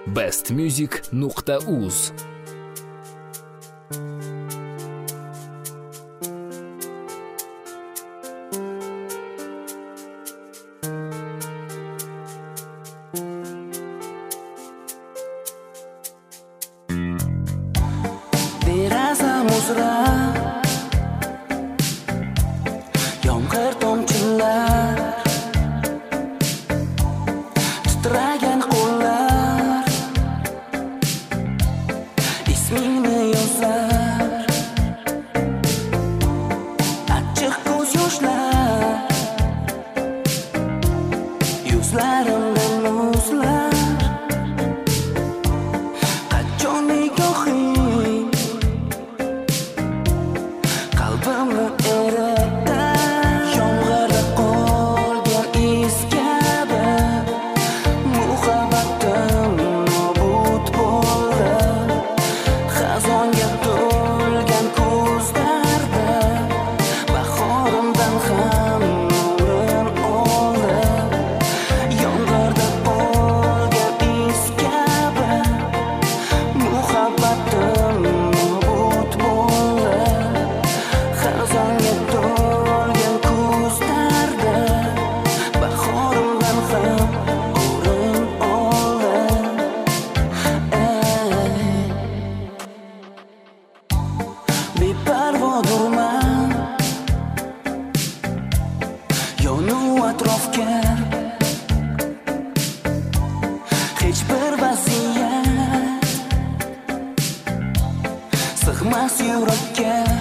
bestmusic.uz. Deraza muzrab, yomg'ir tomchilar, titragan qo'llar, ismingni yozar, achchiq ko'z yoshlar, yuzlarimdan muzlar, qachon nigohing qalbimni eritar, yomg'irda qolgan iz kabi muhabbatim nobud bo'ldi, xazonga to'lgan ko'zlarda bahorimdan ham nurin oldi, yomg'irda qolgan iz kabi muhabbatim nobud bo'ldi, xazonga to'lgan ko'zlarda bahorimdan ham o'rin oldi. Beparvodurman, yonu atrofga hech bir vaziyat sig'mas yurakka.